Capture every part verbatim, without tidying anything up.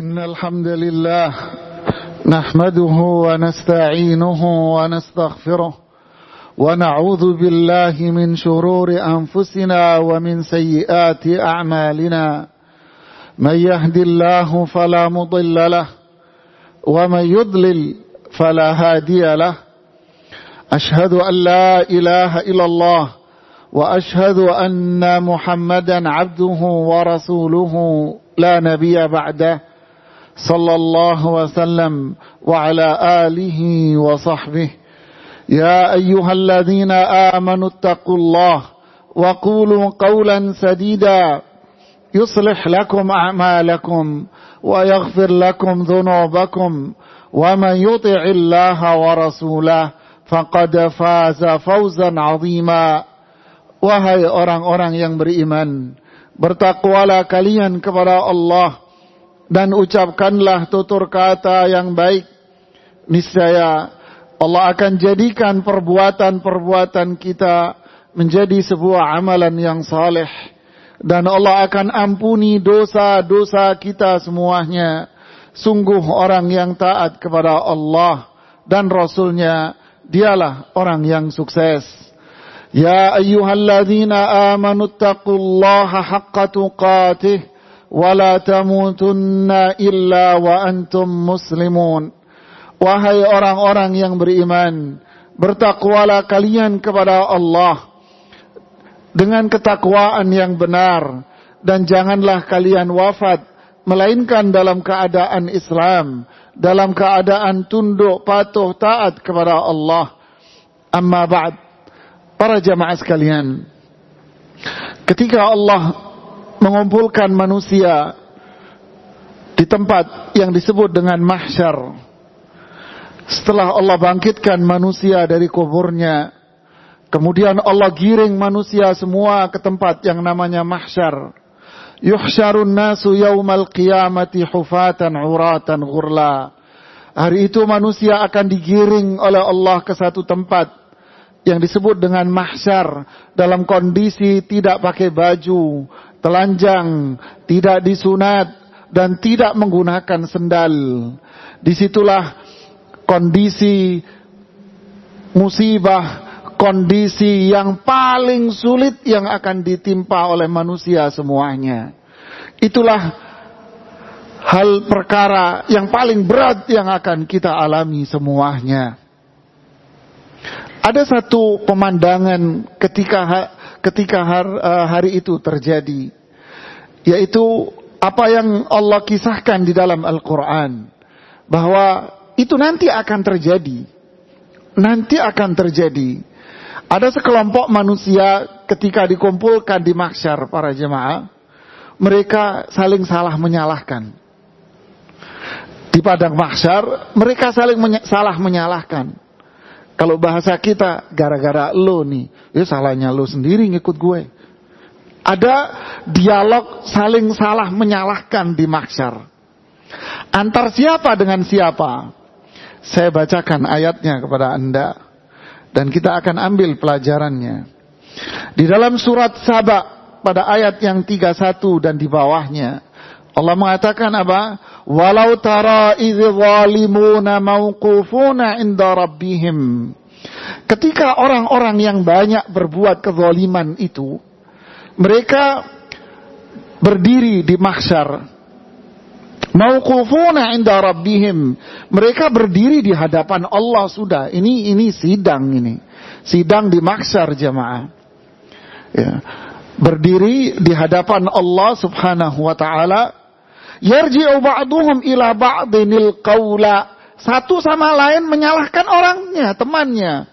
إن الحمد لله نحمده ونستعينه ونستغفره ونعوذ بالله من شرور أنفسنا ومن سيئات أعمالنا من يهد الله فلا مضل له ومن يضلل فلا هادي له أشهد أن لا إله إلا الله وأشهد أن محمدا عبده ورسوله لا نبي بعده صلى الله وسلم وعلى آله وصحبه يا أيها الذين آمنوا اتقوا الله وقولوا قولا سديدا يصلح لكم أعمالكم ويغفر لكم ذنوبكم ومن يطع الله ورسوله فقد فاز فوزا عظيما. Wahai orang-orang yang beriman, bertakwalah kalian kepada Allah dan ucapkanlah tutur kata yang baik. Niscaya Allah akan jadikan perbuatan-perbuatan kita menjadi sebuah amalan yang saleh, dan Allah akan ampuni dosa-dosa kita semuanya. Sungguh orang yang taat kepada Allah dan Rasulnya, dialah orang yang sukses. Ya ayyuhalladzina amanu taqullaha haqqa tuqatih wa la tamutunna illa wa antum muslimun. Wahai orang-orang yang beriman, bertakwalah kalian kepada Allah dengan ketakwaan yang benar, dan janganlah kalian wafat melainkan dalam keadaan Islam, dalam keadaan tunduk patuh taat kepada Allah. Amma ba'd, para jamaah sekalian, ketika Allah mengumpulkan manusia di tempat yang disebut dengan mahsyar, setelah Allah bangkitkan manusia dari kuburnya, kemudian Allah giring manusia semua ke tempat yang namanya mahsyar. Yuhsyarun nasu yaumal qiyamati hufatan uratan ghurla. Hari itu manusia akan digiring oleh Allah ke satu tempat yang disebut dengan mahsyar, dalam kondisi tidak pakai baju, telanjang, tidak disunat, dan tidak menggunakan sendal. Disitulah kondisi musibah, kondisi yang paling sulit yang akan ditimpa oleh manusia semuanya. Itulah hal perkara yang paling berat yang akan kita alami semuanya. Ada satu pemandangan ketika ketika hari itu terjadi, yaitu apa yang Allah kisahkan di dalam Al-Quran, bahwa itu nanti akan terjadi. Nanti akan terjadi. Ada sekelompok manusia ketika dikumpulkan di mahsyar, para jemaah, mereka saling salah menyalahkan. Di padang mahsyar, mereka saling menye- salah menyalahkan. Kalau bahasa kita, gara-gara lo nih, ya salahnya lo sendiri ngikut gue. Ada dialog saling salah menyalahkan di mahsyar. Antar siapa dengan siapa? Saya bacakan ayatnya kepada Anda, dan kita akan ambil pelajarannya. Di dalam surat Saba pada ayat yang tiga puluh satu dan di bawahnya, Allah mengatakan apa? Walau tara idz zalimuna mauqufuna inda rabbihim. Ketika orang-orang yang banyak berbuat kezaliman itu, mereka berdiri di mahsyar. Mauqufuna inda rabbihim. Mereka berdiri di hadapan Allah sudah. Ini ini sidang ini. Sidang di mahsyar, jemaah. Ya. Berdiri di hadapan Allah Subhanahu wa taala. Yarji'u ba'duhum ila ba'dinil qawla. Satu sama lain menyalahkan orangnya, temannya.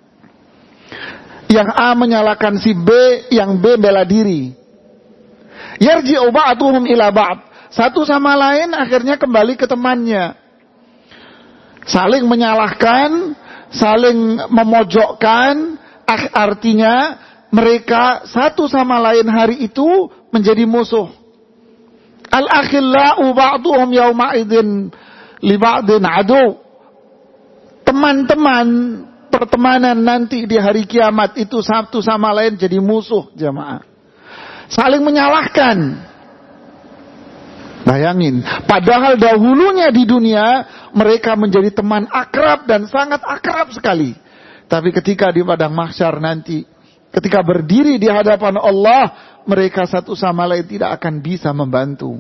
Yang A menyalahkan si B, yang B bela diri. Yarji'u ba'duhum ila ba'd. Satu sama lain akhirnya kembali ke temannya. Saling menyalahkan, saling memojokkan, artinya mereka satu sama lain hari itu menjadi musuh. Al-akhillau ba'duhum yawma idzin li ba'din adu. Teman-teman pertemanan nanti di hari kiamat itu satu sama lain jadi musuh, jemaah. Saling menyalahkan. Bayangin, padahal dahulunya di dunia mereka menjadi teman akrab dan sangat akrab sekali. Tapi ketika di padang mahsyar nanti, ketika berdiri di hadapan Allah, mereka satu sama lain tidak akan bisa membantu.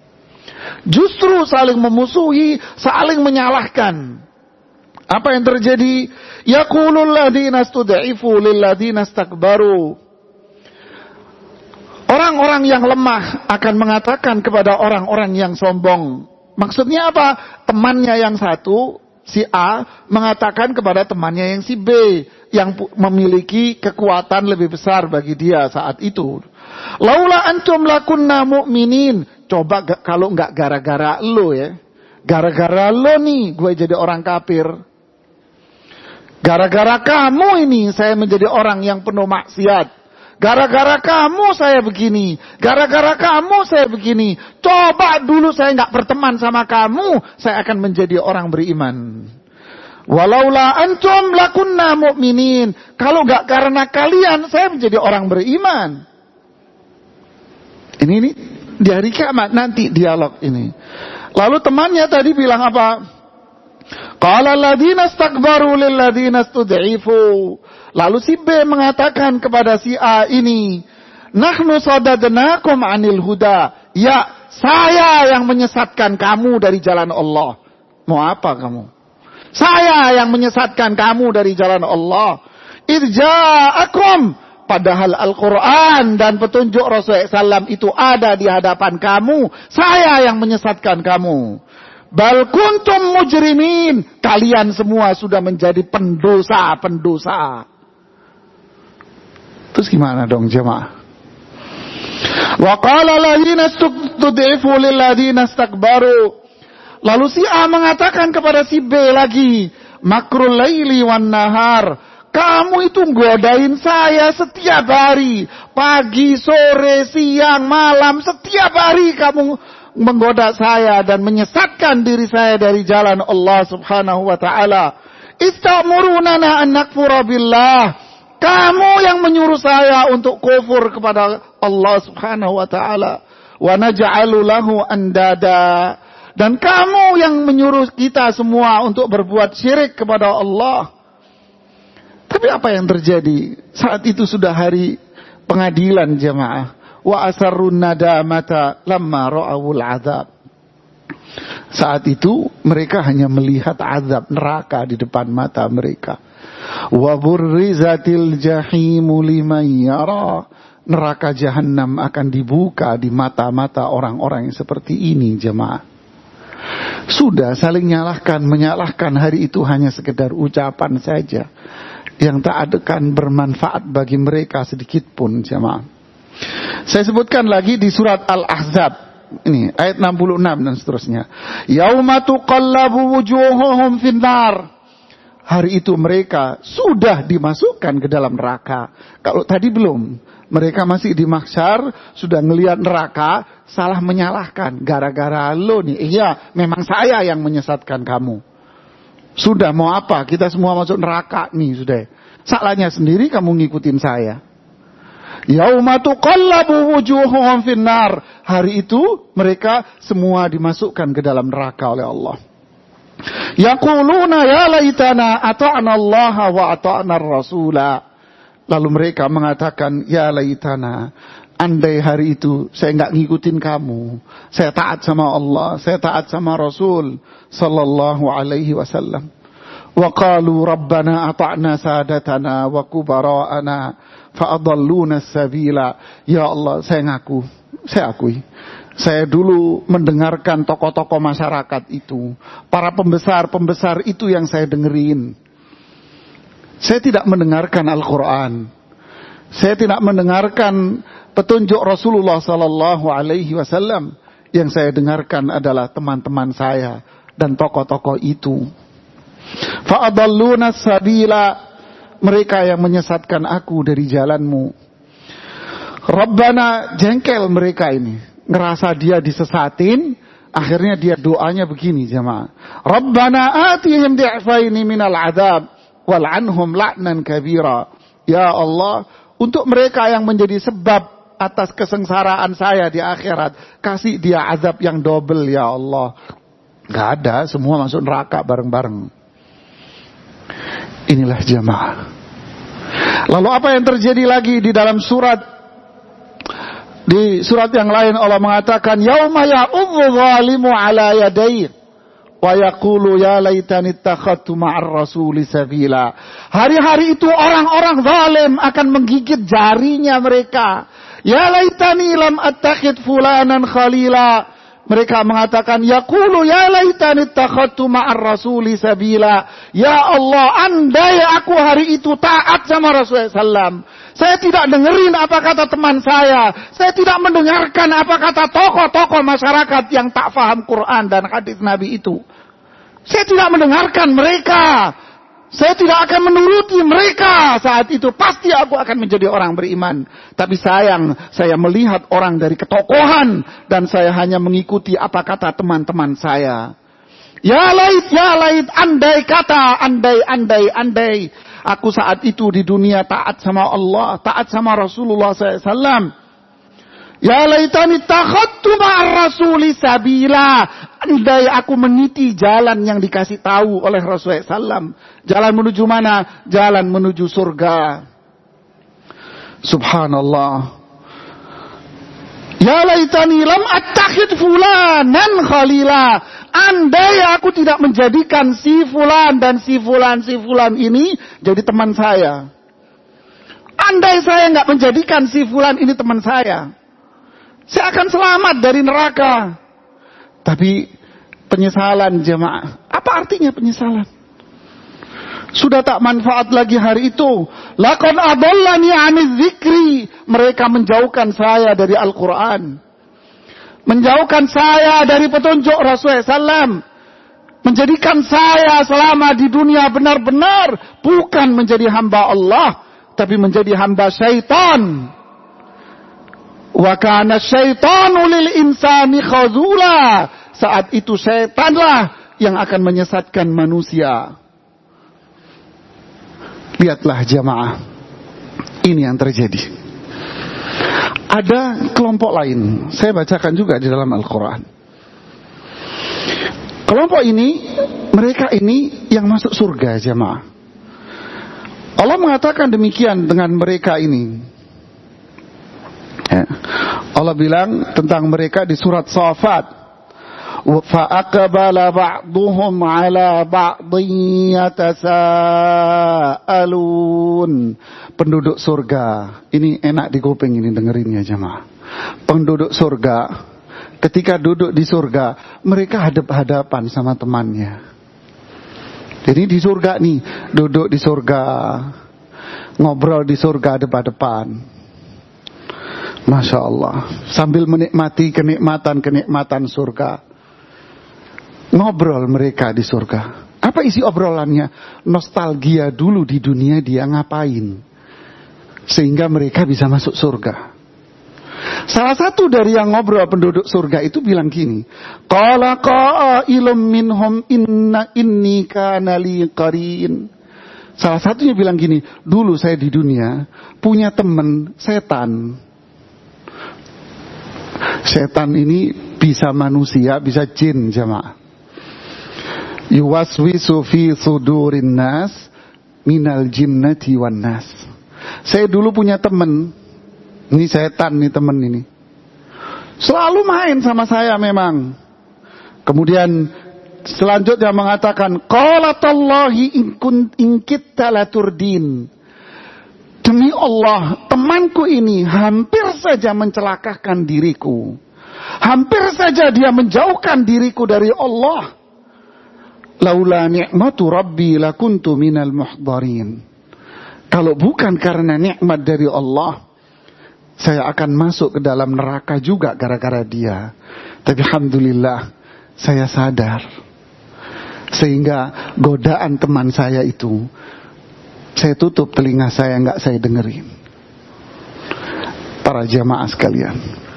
Justru saling memusuhi, saling menyalahkan. Apa yang terjadi? Yaqulul ladzina stud'ifu lil ladzina istakbaru. Orang-orang yang lemah akan mengatakan kepada orang-orang yang sombong. Maksudnya apa? Temannya yang satu, si A, mengatakan kepada temannya yang si B, yang memiliki kekuatan lebih besar bagi dia saat itu. Laula antum lakunna mu'minin. Coba g- kalau nggak gara-gara lo ya. Gara-gara lo nih gue jadi orang kafir. Gara-gara kamu ini saya menjadi orang yang penuh maksiat. Gara-gara kamu saya begini. Gara-gara kamu saya begini. Coba dulu saya nggak berteman sama kamu, saya akan menjadi orang beriman. Walaula antum lakunna mu'minin. Kalau nggak karena kalian, saya menjadi orang beriman. Ini nih di hari kiamat nanti dialog ini. Lalu temannya tadi bilang apa? Qala alladziina istakbaru lil ladziina istud'ifu. Lalu si B mengatakan kepada si A ini, nahnu sadadnakum 'anil huda. Ya, saya yang menyesatkan kamu dari jalan Allah. Mau apa kamu? Saya yang menyesatkan kamu dari jalan Allah. Irja'akum. Padahal Al-Quran dan petunjuk Rasulullah shallallahu alaihi wasallam itu ada di hadapan kamu. Saya yang menyesatkan kamu. Bal kuntum mujrimin. Kalian semua sudah menjadi pendosa-pendosa. Terus gimana dong jemaah? Wa qala alladziina istud'ifu lil ladziina istakbaru. Lalu si A mengatakan kepada si B lagi, makrul laili wan nahar. Kamu itu godain saya setiap hari, pagi, sore, siang, malam, setiap hari kamu menggoda saya dan menyesatkan diri saya dari jalan Allah Subhanahu wa taala. Istamurunana an nakfura billah. Kamu yang menyuruh saya untuk kufur kepada Allah Subhanahu wa taala, wa naj'alu lahu andada. Dan kamu yang menyuruh kita semua untuk berbuat syirik kepada Allah. Tapi apa yang terjadi? Saat itu sudah hari pengadilan jemaah. Wa asarrun nadamata lamma ra'awul azab. Saat itu mereka hanya melihat azab neraka di depan mata mereka. Wa burrizatil jahimu liman yara. Neraka jahanam akan dibuka di mata-mata orang-orang yang seperti ini jemaah. Sudah saling nyalahkan, menyalahkan hari itu hanya sekedar ucapan saja yang tak akan bermanfaat bagi mereka sedikit pun jemaah. Saya sebutkan lagi di surat Al-Ahzab ini ayat enam puluh enam dan seterusnya. Yauma tuqallabu wujuhuhum finnar. Hari itu mereka sudah dimasukkan ke dalam neraka. Kalau tadi belum. Mereka masih di mahsyar, sudah ngelihat neraka, salah menyalahkan. Gara-gara lo nih, iya memang saya yang menyesatkan kamu. Sudah mau apa, kita semua masuk neraka nih sudah. Salahnya sendiri kamu ngikutin saya. Yauma tuqallabu wujuhuhum finnar. Hari itu mereka semua dimasukkan ke dalam neraka oleh Allah. Yaquluna ya laitana ata'na Allah wa ata'na ar-rasula. Lalu mereka mengatakan, ya laitana, andai hari itu saya enggak ngikutin kamu, saya taat sama Allah, saya taat sama Rasul sallallahu alaihi wasallam. Wa qalu rabbana ata'na sadatana wa kubara'ana fa adalluna as-sabila. Ya Allah, saya ngaku, saya akui. Saya dulu mendengarkan tokoh-tokoh masyarakat itu, para pembesar-pembesar itu yang saya dengerin. Saya tidak mendengarkan Al-Quran. Saya tidak mendengarkan petunjuk Rasulullah sallallahu alaihi wasallam. Yang saya dengarkan adalah teman-teman saya dan tokoh-tokoh itu. Fa'adalluna sabila. Mereka yang menyesatkan aku dari jalanmu. Rabbana, jengkel mereka ini. Ngerasa dia disesatin. Akhirnya dia doanya begini jemaah. Rabbana atihim di'faini minal adab. Wal'anhum la'nan kabira. Ya Allah, untuk mereka yang menjadi sebab atas kesengsaraan saya di akhirat. Kasih dia azab yang double ya Allah. Gak ada, semua masuk neraka bareng-bareng. Inilah jamaah. Lalu apa yang terjadi lagi di dalam surat? Di surat yang lain Allah mengatakan, yauma ya'udzu zalimu ala yadayhi wa yaqulu ya laitani ittakhadtu ma'ar rasuli sabila. Hari-hari itu orang-orang zalim akan menggigit jarinya mereka. Ya laitani lam attakhid fulanan khalila. Mereka mengatakan, yaqulu ya laitani ittakhadtu ma'ar rasuli sabila. Ya Allah, andai aku hari itu taat sama Rasulullah sallallahu alaihi wasallam. Saya tidak dengerin apa kata teman saya. Saya tidak mendengarkan apa kata tokoh-tokoh masyarakat yang tak faham Quran dan hadis Nabi itu. Saya tidak mendengarkan mereka. Saya tidak akan menuruti mereka. Saat itu pasti aku akan menjadi orang beriman. Tapi sayang, saya melihat orang dari ketokohan dan saya hanya mengikuti apa kata teman-teman saya. Ya lait, ya lait, andai kata, andai, andai, andai. Aku saat itu di dunia taat sama Allah, taat sama Rasulullah sallallahu alaihi wasallam. Ya laitani takhadtu ma'ar rasuli sabila. Andai aku meniti jalan yang dikasih tahu oleh Rasulullah sallallahu alaihi wasallam. Jalan menuju mana? Jalan menuju surga. Subhanallah. Ya laitani lam attakhid fulanan khalila. Andai aku tidak menjadikan si fulan dan si fulan si fulan ini jadi teman saya. Andai saya nggak menjadikan si fulan ini teman saya, saya akan selamat dari neraka. Tapi penyesalan jemaah, apa artinya penyesalan? Sudah tak manfaat lagi hari itu. Laqad adallani 'ani dzikri. Mereka menjauhkan saya dari Al-Quran. Menjauhkan saya dari petunjuk Rasulullah sallallahu alaihi wasallam. Menjadikan saya selama di dunia benar-benar bukan menjadi hamba Allah, tapi menjadi hamba syaitan. Wa kana syaitanu lil insani khazula. Saat itu syaitanlah yang akan menyesatkan manusia. Lihatlah jamaah, ini yang terjadi. Ada kelompok lain, saya bacakan juga di dalam Al-Quran. Kelompok ini, mereka ini yang masuk surga jamaah. Allah mengatakan demikian dengan mereka ini. Ya. Allah bilang tentang mereka di surat Shafat. فَأَقْبَلَ بَعْضُهُمْ عَلَى بَعْضٍ يَتَسَاءَلُونَ. Penduduk surga, ini enak di kuping ini dengerinnya jemaah. Penduduk surga, ketika duduk di surga, mereka hadap-hadapan sama temannya. Jadi di surga nih, duduk di surga, ngobrol di surga depan-depan. Masya Allah, sambil menikmati kenikmatan-kenikmatan surga. Ngobrol mereka di surga. Apa isi obrolannya? Nostalgia dulu di dunia dia ngapain, sehingga mereka bisa masuk surga. Salah satu dari yang ngobrol penduduk surga itu bilang gini, qala qailum minhum inna inni kana li qarin. Salah satunya bilang gini, dulu saya di dunia punya teman setan. Setan ini bisa manusia, bisa jin jamaah. Yuwaswisu fi sudurin nas minal jinnati wan nas. Saya dulu punya teman, ini setan nih teman ini, selalu main sama saya memang. Kemudian selanjutnya mengatakan, qalatallahi in kun in kitta laturdin. Demi Allah, temanku ini hampir saja mencelakakan diriku. Hampir saja dia menjauhkan diriku dari Allah. Laula ni'matu rabbi lakuntu minal muhdarin. Kalau bukan karena nikmat dari Allah, saya akan masuk ke dalam neraka juga gara-gara dia. Tapi alhamdulillah, saya sadar. Sehingga godaan teman saya itu, saya tutup telinga saya, nggak saya dengerin. Para jamaah sekalian,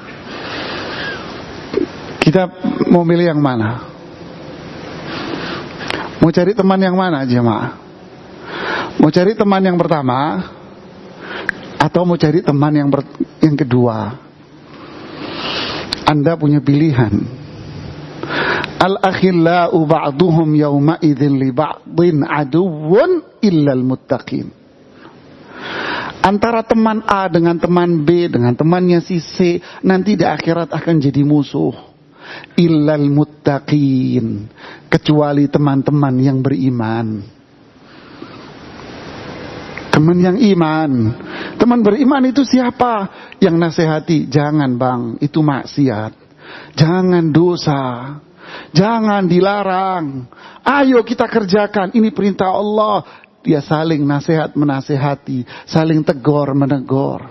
kita mau milih yang mana? Mau cari teman yang mana jemaah? Mau cari teman yang pertama, atau mau cari teman yang ber, yang kedua. Anda punya pilihan. Al-akhillau ba'duhum yawma idzin li ba'din aduwwun illal muttaqin. Antara teman A dengan teman B dengan temannya si C nanti di akhirat akan jadi musuh. Illal muttaqin, kecuali teman-teman yang beriman. Teman yang iman. Teman beriman itu siapa? Yang nasihati, jangan bang, itu maksiat. Jangan dosa. Jangan dilarang. Ayo kita kerjakan, ini perintah Allah. Dia saling nasihat menasihati, saling tegur menegur.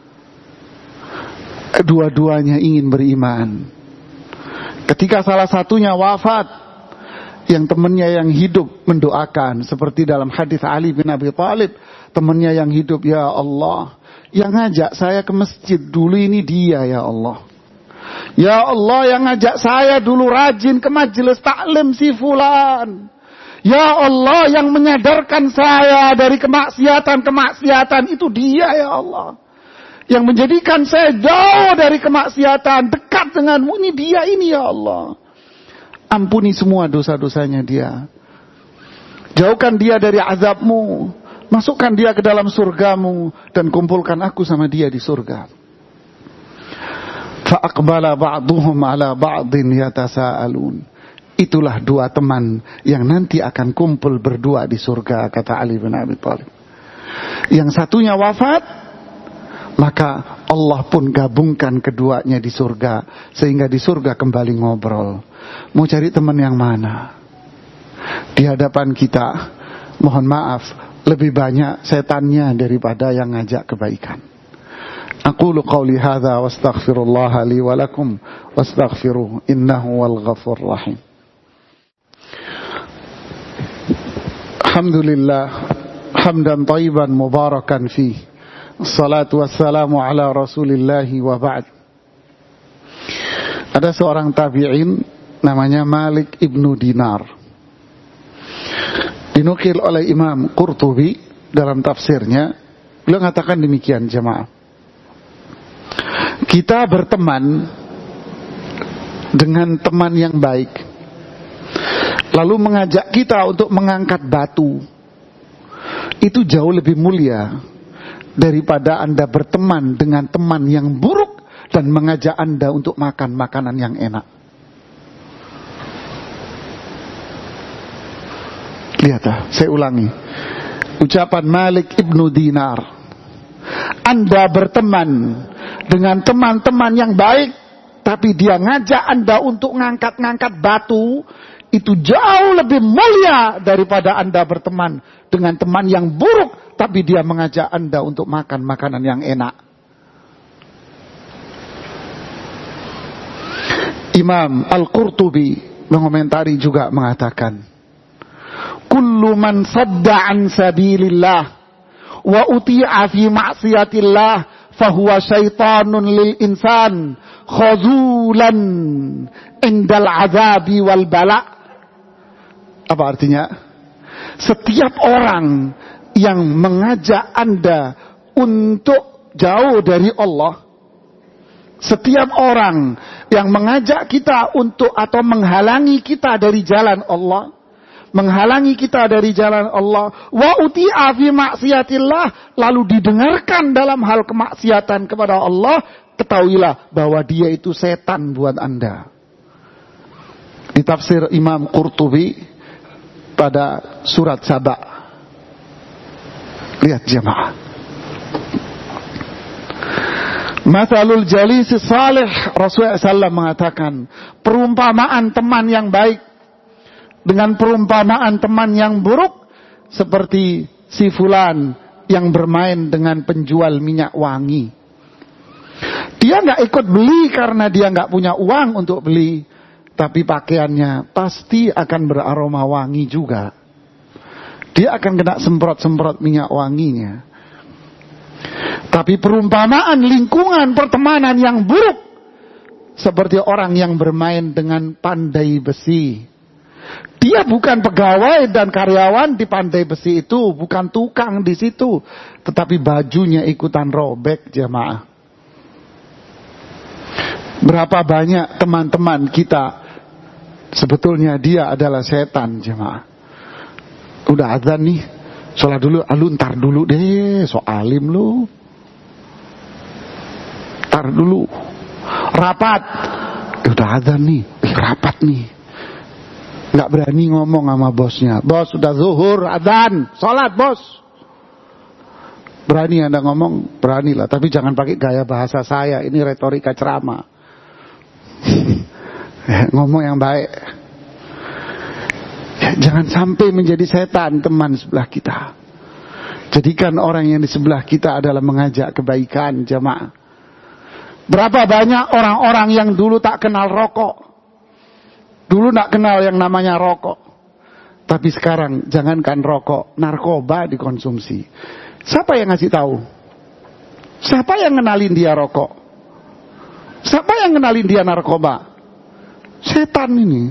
Dua-duanya ingin beriman. Ketika salah satunya wafat, yang temannya yang hidup mendoakan, seperti dalam hadis Ali bin Abi Thalib, temannya yang hidup, ya Allah, yang ngajak saya ke masjid dulu ini dia ya Allah. Ya Allah, yang ngajak saya dulu rajin ke majelis taklim si fulan. Ya Allah, yang menyadarkan saya dari kemaksiatan-kemaksiatan itu dia ya Allah. Yang menjadikan saya jauh dari kemaksiatan, dekat denganmu ini dia ini ya Allah. Ampuni semua dosa-dosanya dia. Jauhkan dia dari azabmu. Masukkan dia ke dalam surgamu. Dan kumpulkan aku sama dia di surga. Fa'aqbala ba'duhum ala ba'din yatasa'alun. Itulah dua teman yang nanti akan kumpul berdua di surga, kata Ali bin Abi Thalib. Yang satunya wafat, maka Allah pun gabungkan keduanya di surga, sehingga di surga kembali ngobrol. Mau cari teman yang mana? Di hadapan kita, mohon maaf, lebih banyak setannya daripada yang ngajak kebaikan. Aqulu qawli hadza wa astaghfirullah li wa lakum wastaghfiruhu innahu wal ghafurur rahim. Alhamdulillah hamdan thayyiban mubarakan fi. Assalatu wassalamu ala Rasulillahi wa ba'd. Ada seorang tabi'in namanya Malik ibnu Dinar. Dinukil oleh Imam Qurtubi dalam tafsirnya, beliau mengatakan demikian, jemaah. Kita berteman dengan teman yang baik, lalu mengajak kita untuk mengangkat batu, itu jauh lebih mulia daripada Anda berteman dengan teman yang buruk dan mengajak Anda untuk makan makanan yang enak. Lihatlah, saya ulangi ucapan Malik ibnu Dinar. Anda berteman dengan teman-teman yang baik, tapi dia ngajak Anda untuk ngangkat-ngangkat batu, itu jauh lebih mulia daripada Anda berteman dengan teman yang buruk, tapi dia mengajak Anda untuk makan makanan yang enak. Imam Al-Qurtubi mengomentari juga mengatakan, kullu man sadda an sabilillah wa uti'a fi ma'siyatillah fahuwa syaitanun lil insan khazulan indal azabi wal bala. Apa artinya? Setiap orang yang mengajak Anda untuk jauh dari Allah, setiap orang yang mengajak kita untuk atau menghalangi kita dari jalan Allah, menghalangi kita dari jalan Allah, wa uti'a fi maksiatillah, lalu didengarkan dalam hal kemaksiatan kepada Allah, ketahuilah bahwa dia itu setan buat Anda. Di tafsir Imam Qurtubi pada surat Saba. Lihat jemaah. Mathalul jalisi salih, Rasulullah shallallahu alaihi wasallam mengatakan, perumpamaan teman yang baik dengan perumpamaan teman yang buruk seperti si fulan yang bermain dengan penjual minyak wangi. Dia nggak ikut beli karena dia nggak punya uang untuk beli, tapi pakaiannya pasti akan beraroma wangi juga. Dia akan kena semprot-semprot minyak wanginya. Tapi perumpamaan lingkungan pertemanan yang buruk seperti orang yang bermain dengan pandai besi. Dia bukan pegawai dan karyawan di Pandai Besi itu, bukan tukang di situ, tetapi bajunya ikutan robek, jemaah. Berapa banyak teman-teman kita sebetulnya dia adalah setan, jemaah. Udah azan nih, sholat dulu, ah, lu ntar dulu deh, so alim lu. Ntar dulu. Rapat. Udah azan nih, eh, rapat nih. Gak berani ngomong sama bosnya. Bos sudah zuhur, azan, sholat bos. Berani Anda ngomong? Beranilah, tapi jangan pakai gaya bahasa saya. Ini retorika ceramah. Ngomong yang baik. Ya, jangan sampai menjadi setan teman sebelah kita. Jadikan orang yang di sebelah kita adalah mengajak kebaikan, jemaah. Berapa banyak orang-orang yang dulu tak kenal rokok, dulu tak kenal yang namanya rokok, tapi sekarang jangankan rokok, narkoba dikonsumsi. Siapa yang ngasih tahu? Siapa yang kenalin dia rokok? Siapa yang kenalin dia narkoba? Setan ini.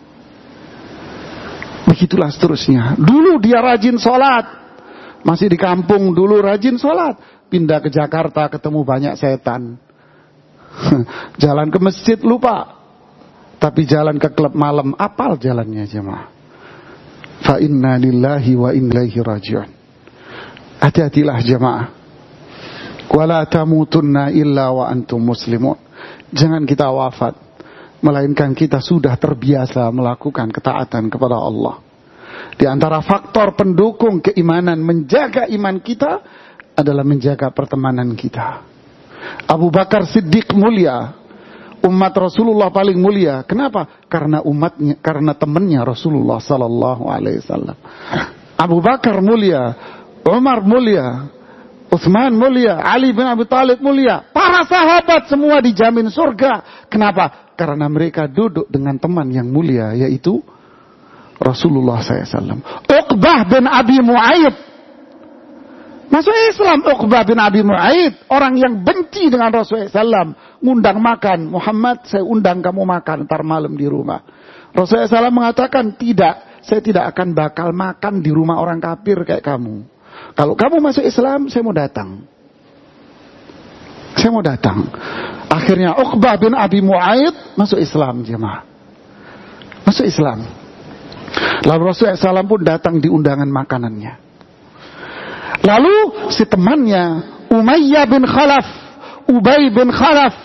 Begitulah seterusnya. Dulu dia rajin sholat, masih di kampung dulu rajin sholat, pindah ke Jakarta ketemu banyak setan. Jalan ke masjid lupa, tapi jalan ke klub malam apal jalannya, jemaah. Fa inna lillahi wa inna ilaihi raji'un. Hati-hatilah jemaah. Wala tamutunna illa wa antum muslimun. Jangan kita wafat melainkan kita sudah terbiasa melakukan ketaatan kepada Allah. Di antara faktor pendukung keimanan, menjaga iman kita adalah menjaga pertemanan kita. Abu Bakar Siddiq mulia, umat Rasulullah paling mulia. Kenapa? Karena umatnya, karena temannya Rasulullah sallallahu alaihi wasallam. Abu Bakar mulia, Umar mulia, Utsman mulia, Ali bin Abi Thalib mulia. Para sahabat semua dijamin surga. Kenapa? Karena mereka duduk dengan teman yang mulia, yaitu Rasulullah sallallahu alaihi wasallam. Uqbah bin Abi Mu'ayyid masuk Islam. Uqbah bin Abi Mu'ayyid, orang yang benci dengan Rasulullah sallallahu alaihi wasallam, ngundang makan. Muhammad, saya undang kamu makan ntar malam di rumah. Rasulullah sallallahu alaihi wasallam mengatakan, tidak, saya tidak akan bakal makan di rumah orang kafir kayak kamu. Kalau kamu masuk Islam, saya mau datang. Saya mau datang. Akhirnya Uqbah bin Abi Mu'ayyid masuk Islam, jemaah. Masuk Islam. Lalu Rasulullah sallallahu alaihi wasallam pun datang di undangan makanannya. Lalu si temannya Umayyah bin Khalaf, Ubay bin Khalaf,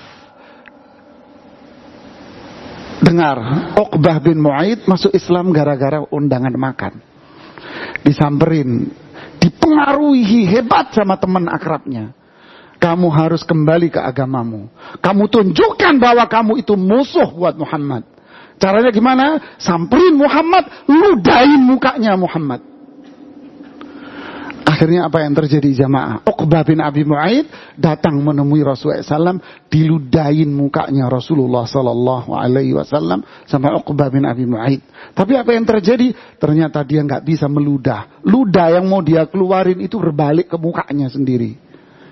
dengar Uqbah bin Mu'ayyid masuk Islam gara-gara undangan makan. Disamperin, dipengaruhi hebat sama teman akrabnya. Kamu harus kembali ke agamamu. Kamu tunjukkan bahwa kamu itu musuh buat Muhammad. Caranya gimana? Samperin Muhammad, ludahin mukanya Muhammad. Akhirnya apa yang terjadi, jamaah? Uqbah bin Abi Mu'ayyid datang menemui Rasulullah sallallahu alaihi wasallam, diludahin mukanya Rasulullah sallallahu alaihi wasallam sama Uqbah bin Abi Mu'ayyid. Tapi apa yang terjadi? Ternyata dia nggak bisa meludah. Ludah yang mau dia keluarin itu berbalik ke mukanya sendiri.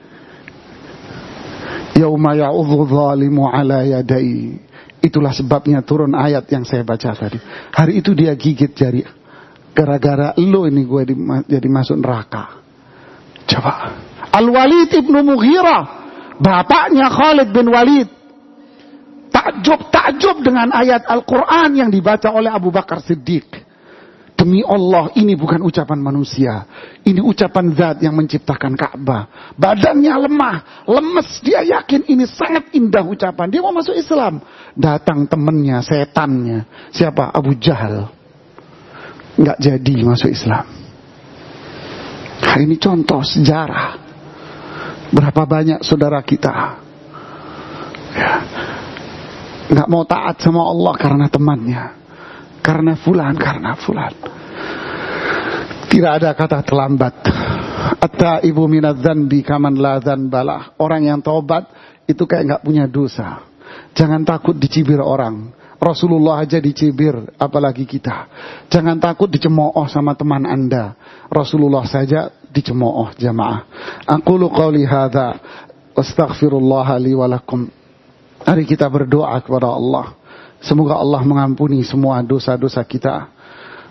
Yauma ya'udzu dzalimu ala yadai. Itulah sebabnya turun ayat yang saya baca tadi. Hari itu dia gigit jari. Gara-gara lo ini gue di, jadi masuk neraka. Coba. Al-Walid ibnu Mughirah, bapaknya Khalid bin Walid, takjub-takjub dengan ayat Al-Quran yang dibaca oleh Abu Bakar Siddiq. Demi Allah, ini bukan ucapan manusia. Ini ucapan zat yang menciptakan Ka'bah. Badannya lemah, lemes. Dia yakin ini sangat indah ucapan. Dia mau masuk Islam. Datang temannya, setannya. Siapa? Abu Jahal. Nggak jadi masuk Islam. Hari ini contoh sejarah. Berapa banyak saudara kita ya, nggak mau taat sama Allah karena temannya, karena fulan, karena fulan. Tidak ada kata terlambat. At-taibu minadz-dzanbi kaman la dzanbalah. Orang yang taubat itu kayak nggak punya dosa. Jangan takut dicibir orang. Rasulullah aja dicibir, apalagi kita. Jangan takut dicemooh sama teman Anda. Rasulullah saja dicemooh, jamaah. Aqulu qouli hadza astaghfirullah li wa lakum. Mari kita berdoa kepada Allah. Semoga Allah mengampuni semua dosa-dosa kita.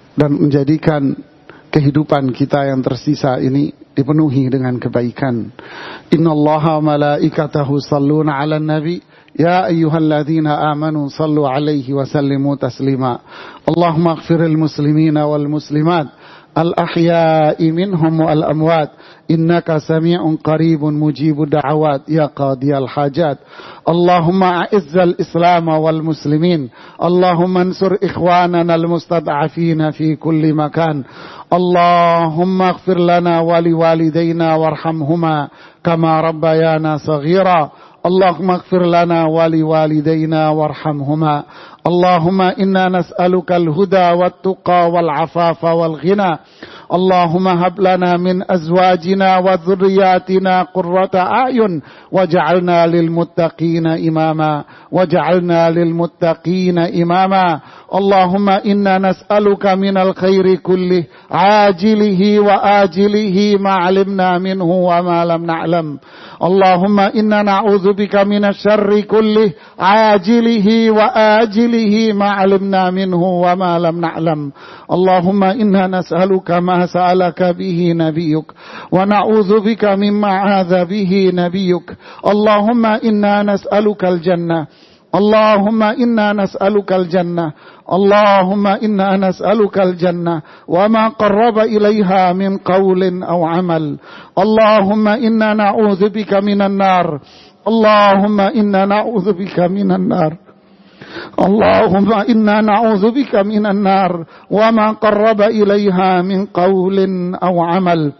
dan menjadikan kehidupan kita yang tersisa ini dipenuhi dengan kebaikan. Innallaha malaikatahu shalluna 'alan nabi ya ayyuhalladzina amanu sallu 'alaihi wa sallimu taslima. Allahumma ighfiril muslimina wal muslimat al-ahya'i minhum wal amwat innaka sami'un qaribun mujibud da'awat ya qadiyal hajat. Allahumma a'izzal islam wal muslimin. Allahumma ansur ikhwanana al-mustad'afina fi kulli makan. Allahumma ighfir lana wa liwalidayna warhamhuma kama rabbayana saghira. Allahumma ighfir lana wa liwalidayna warhamhuma. Allahumma inna nas'aluka al-huda wat-tuqa wal-afafa wal-ghina. Allahumma hab lana min azwajina wa dhurriyyatina qurrata a'yun waj'alna lil muttaqina imama waj'alna lil muttaqina imama. Allahumma inna nas'aluka minal khairi kullih ajilihi wa ajilihi ma 'alimna minhu wa ma lam na'lam. Allahumma inna na'udzubika minasy syarri kullih ajilihi wa ajilihi ma 'alimna minhu wa ma lam na'lam. Allahumma inna nas'aluka ma sa'alaka bihi nabiyyuk wa na'udzubika mimma 'adza bihi nabiyyuk. Allahumma inna nas'aluka al-jannah. Allahumma inna nas'aluka al-jannah. Allahumma inna nas'aluka al-jannah wa ma qarraba ilaiha min qawlin aw amal. Allahumma inna na'udzubika minan nar. Allahumma inna na'udzubika minan nar. Allahumma inna na'udzubika minan nar wa ma qarraba ilaiha min qawlin aw amal.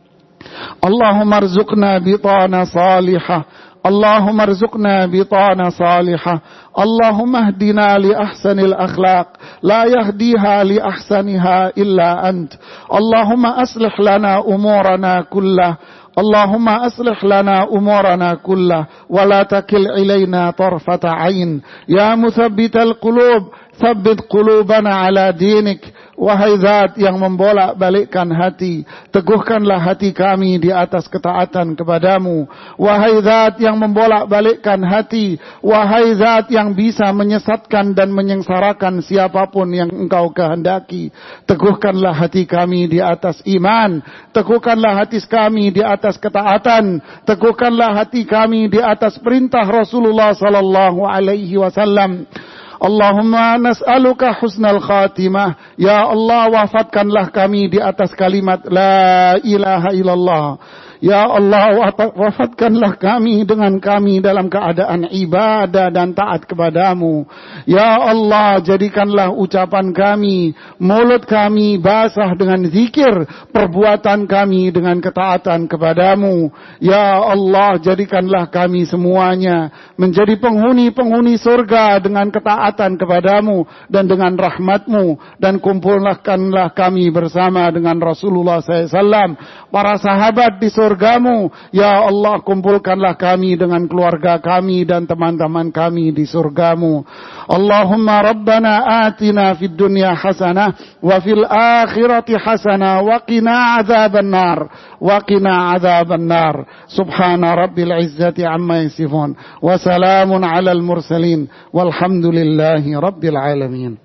Allahumma arzuqna bitana salihah. اللهم ارزقنا بطانة صالحة. اللهم اهدنا لأحسن الأخلاق لا يهديها لأحسنها إلا أنت. اللهم أصلح لنا أمورنا كلها. اللهم أصلح لنا أمورنا كلها ولا تكل إلينا طرفة عين. يا مثبت القلوب ثبت قلوبنا على دينك. Wahai zat yang membolak-balikkan hati, teguhkanlah hati kami di atas ketaatan kepadamu. Wahai zat yang membolak-balikkan hati, wahai zat yang bisa menyesatkan dan menyengsarakan siapapun yang engkau kehendaki, teguhkanlah hati kami di atas iman, teguhkanlah hati kami di atas ketaatan, teguhkanlah hati kami di atas perintah Rasulullah sallallahu alaihi wasallam. Allahumma nas'aluka husnal khatimah. Ya Allah, wafatkanlah kami di atas kalimat la ilaha illallah. Ya Allah, wafatkanlah kami dengan kami dalam keadaan ibadah dan taat kepadamu. Ya Allah, jadikanlah ucapan kami, mulut kami basah dengan zikir, perbuatan kami dengan ketaatan kepadamu. Ya Allah, jadikanlah kami semuanya menjadi penghuni-penghuni surga dengan ketaatan kepadamu dan dengan rahmatmu. Dan kumpulkanlah kami bersama dengan Rasulullah sallallahu alaihi wasallam, para sahabat di surgamu. Ya Allah, kumpulkanlah kami dengan keluarga kami dan teman-teman kami di surgamu. Allahumma rabbana atina fid dunya hasanah wa fil akhirati hasanah wa qina adzaban nar wa qina adzaban nar. Subhana rabbil izzati amma yasifun wa salamun alal mursalin walhamdulillahi rabbil alamin.